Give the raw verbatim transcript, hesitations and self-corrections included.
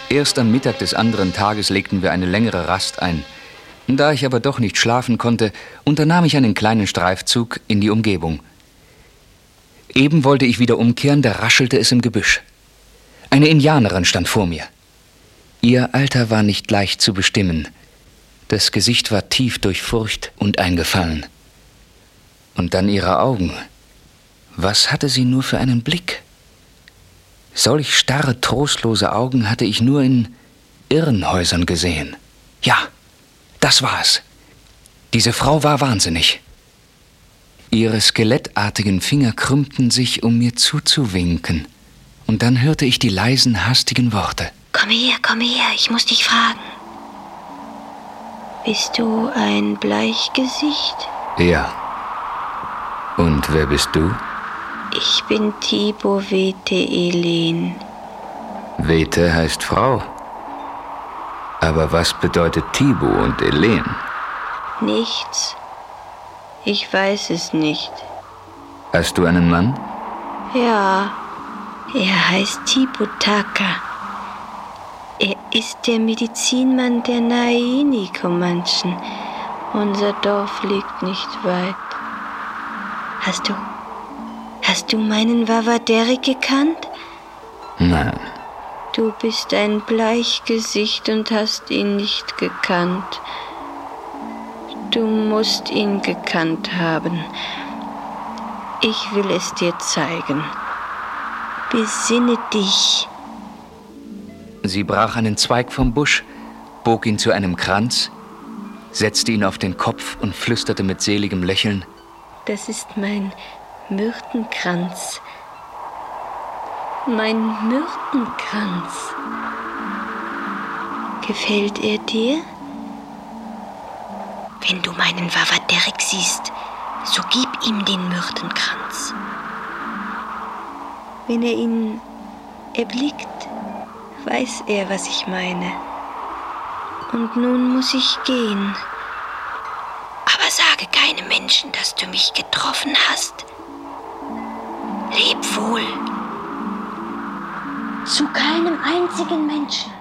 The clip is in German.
Erst am Mittag des anderen Tages legten wir eine längere Rast ein. Da ich aber doch nicht schlafen konnte, unternahm ich einen kleinen Streifzug in die Umgebung. Eben wollte ich wieder umkehren, da raschelte es im Gebüsch. Eine Indianerin stand vor mir. Ihr Alter war nicht leicht zu bestimmen. Das Gesicht war tief durchfurcht und eingefallen. Und dann ihre Augen. Was hatte sie nur für einen Blick? Solch starre, trostlose Augen hatte ich nur in Irrenhäusern gesehen. Ja, das war es. Diese Frau war wahnsinnig. Ihre skelettartigen Finger krümmten sich, um mir zuzuwinken. Und dann hörte ich die leisen, hastigen Worte. Komm her, komm her, ich muss dich fragen. Bist du ein Bleichgesicht? Ja. Und wer bist du? Ich bin Thibaut Wete Elen. Wete heißt Frau. Aber was bedeutet Thibaut und Elen? Nichts. Ich weiß es nicht. Hast du einen Mann? Ja, er heißt Thibaut Taka. Er ist der Medizinmann der Naini-Comanchen. Unser Dorf liegt nicht weit. Hast du, hast du meinen Wawa-Derrick gekannt? Nein. Du bist ein Bleichgesicht und hast ihn nicht gekannt. Du musst ihn gekannt haben. Ich will es dir zeigen. Besinne dich. Sie brach einen Zweig vom Busch, bog ihn zu einem Kranz, setzte ihn auf den Kopf und flüsterte mit seligem Lächeln: Das ist mein Myrtenkranz. Mein Myrtenkranz. Gefällt er dir? Wenn du meinen Wawa-Derrick siehst, so gib ihm den Myrtenkranz. Wenn er ihn erblickt, weiß er, was ich meine. Und nun muss ich gehen. Aber sage keinem Menschen, dass du mich getroffen hast. Leb wohl. Zu keinem einzigen Menschen.